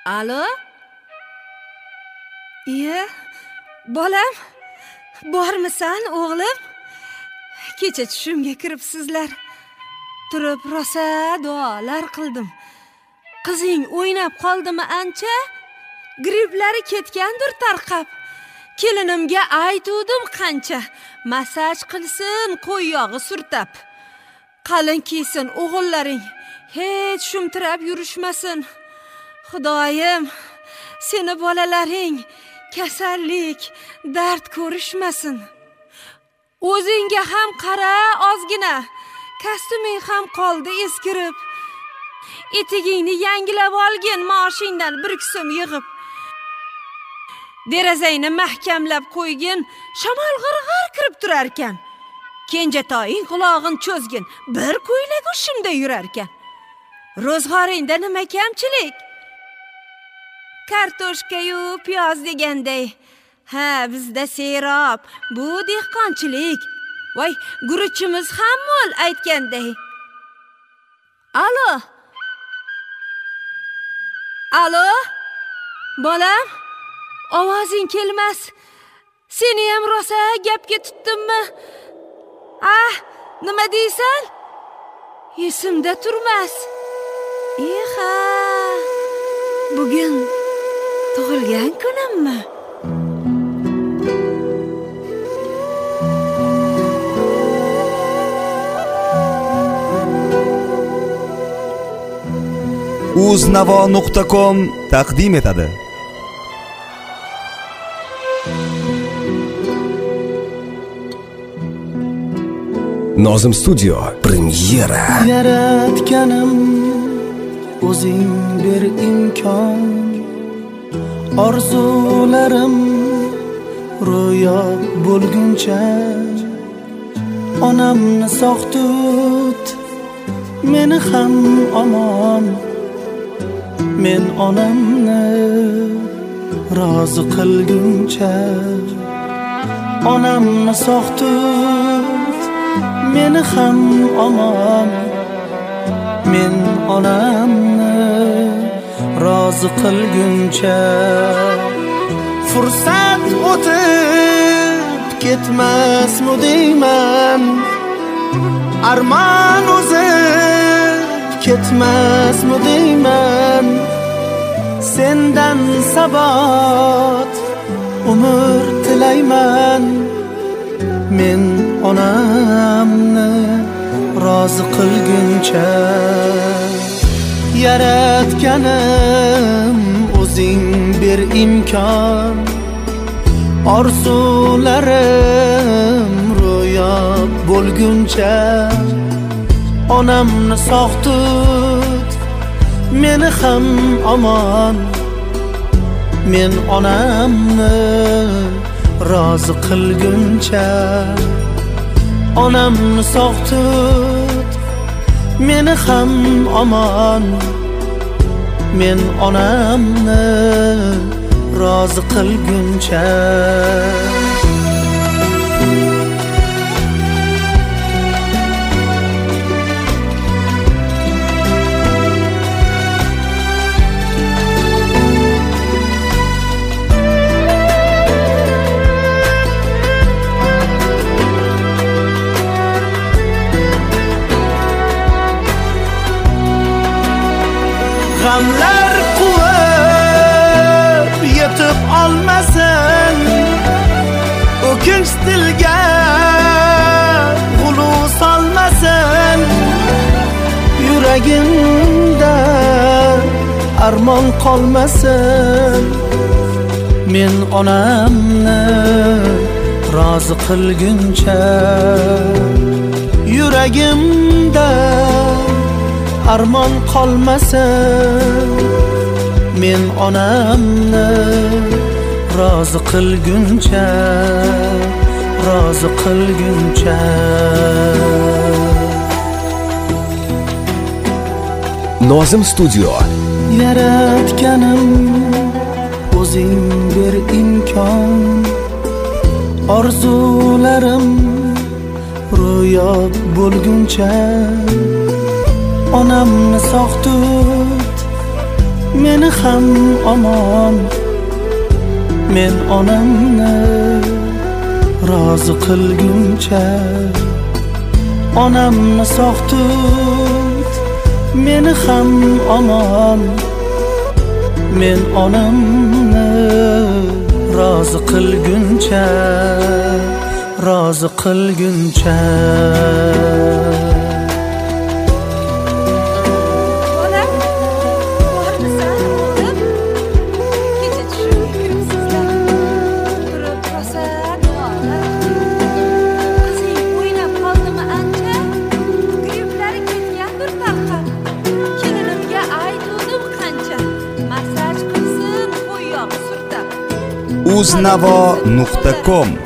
Alo? Iye, bolam, bormisan o'g'lim? Kecha tushimga kiribsizlar. Turib rosa duolar qildim. Qizing o'ynab qoldimi ancha? Gripplari ketgandir tarqab. Kelinimga aytuvdim qancha, masaj qilsin, qo'y yog'i surtab. Qalin kiysin o'g'illaring, hech shumtirab yurishmasin. Xudoyim, seni bolalaring kasallik, dard ko'rishmasin. O'zingga ham qara ozgina. Kostyuming ham qoldi eskirib. Etigingni yangilab olgin maoshingdan bir so'm yig'ib. Derazangni mahkamlab qo'ygin, shamol g'irg'ir kirib turar ekan. Kenjatoying qulog'in cho'zgin, bir ko'ylak ushimda yurar ekan. Ro'zg'oringda nima kamchilik? Kartoshka-yu piyoz deganday. Ha, bizda serob, bu dehqonchilik. Voy, guruchimiz ham mo'l aytganday. Alo? Alo? Bolam, ovozing kelmas. Seni ham rosa gapga tutdimmi? Nima deysan? Esimda turmas. Eha, bugun tug'ilgan kunimmi? uznavo.com taqdim etadi. Nozim Studio premyera. Yaratganim o'zing bir imkon, orzularim ro'yob bo'lguncha onamni sog' tut, meni ham omon. Men onamni rozi qilguncha onamni sog' tut, meni ham omon. Men onamni rozi qilguncha fursat o'tib ketmasmi deyman, armon o'zib ketmasmi deyman. Sendan sabot umr tilayman. Men onamni rozi qilguncha yaratganim o'zing bir imkon, orzularim ro'yob bo'lguncha onamni sog' tut, meni ham omon. Men onamni rozi qilguncha onamni sog' tut, meni ham omon. Men onamni rozi qilguncha g'amlar quvib yetib olmasin, o'kinch dilga g'ulu solmasin. Yuragimda armon qolmasin. Men onamni rozi qilguncha yuragimda armon qolmasin. Men onamni rozi qilguncha, rozi qilguncha. Nozim Studio. Yaratganim o'zing bir imkon, orzularim ro'yob bo'lguncha onamni sog' tut, meni ham omon, men onamni rozi qilguncha. Onamni sog' tut, meni ham omon, men onamni rozi qilguncha, rozi qilguncha. Bolam, bormisan o'g'lim? Kecha tushimga kiribsizlar. Turib rosa duolar. Qizing o'ynab qoldimi ancha? Griplari ketgandir tarqab. Kelinimga aytuvdim qancha. Massaj qilsin qo'y yog'i surtab. uznavo.com